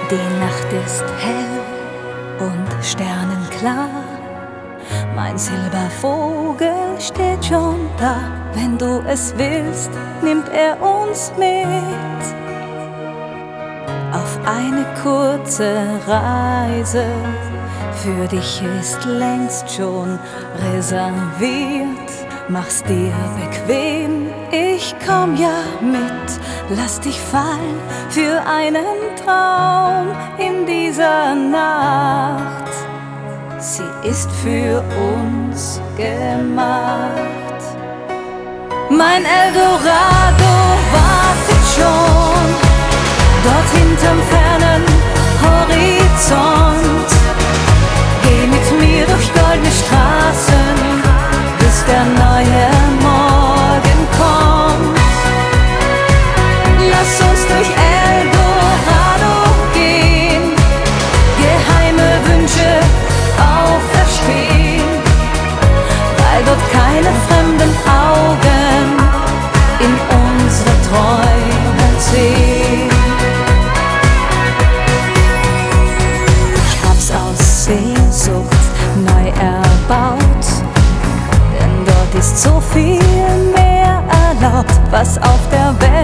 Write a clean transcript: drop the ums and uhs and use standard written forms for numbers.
Die Nacht ist hell und sternenklar. Mein Silbervogel steht schon da. Wenn du es willst, nimmt er uns mit auf eine kurze Reise. Für dich ist längst schon reserviert. Mach's dir bequem, ich komm ja mit. Lass dich fallen für einen Traum in dieser Nacht. Sie ist für uns gemacht. Mein Eldorado wartet schon dort hinterm fernen Horizont. Geh mit mir durch goldene Straßen, bis der neue Morgen kommt. Lass uns durch Eldorado gehen, geheime Wünsche auferstehen, weil dort keine fremden Augen in unsere Träume sehen. Ich hab's aus Sehnsucht neu erbaut, denn dort ist so viel mehr erlaubt, was auf der Welt